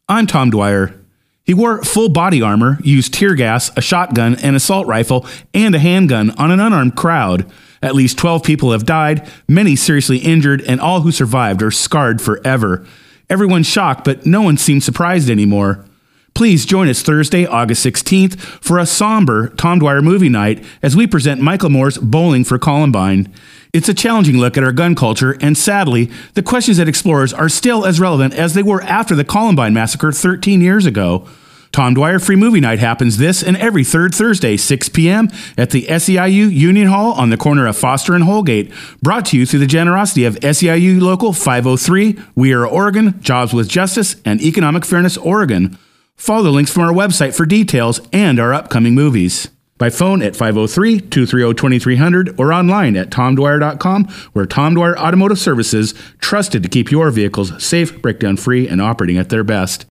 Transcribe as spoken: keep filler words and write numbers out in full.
I'm Tom Dwyer. He wore full body armor, used tear gas, a shotgun, an assault rifle, and a handgun on an unarmed crowd. At least twelve people have died, many seriously injured, and all who survived are scarred forever. Everyone's shocked, but no one seems surprised anymore. Please join us Thursday, August sixteenth for a somber Tom Dwyer movie night as we present Michael Moore's Bowling for Columbine. It's a challenging look at our gun culture, and sadly, the questions it explores are still as relevant as they were after the Columbine massacre thirteen years ago. Tom Dwyer Free Movie Night happens this and every third Thursday, six p.m. at the S E I U Union Hall on the corner of Foster and Holgate. Brought to you through the generosity of S E I U Local five oh three, We Are Oregon, Jobs with Justice, and Economic Fairness Oregon. Follow the links from our website for details and our upcoming movies. By phone at five oh three, two three oh, two three zero zero or online at tom dwyer dot com, where Tom Dwyer Automotive Services, trusted to keep your vehicles safe, breakdown-free, and operating at their best.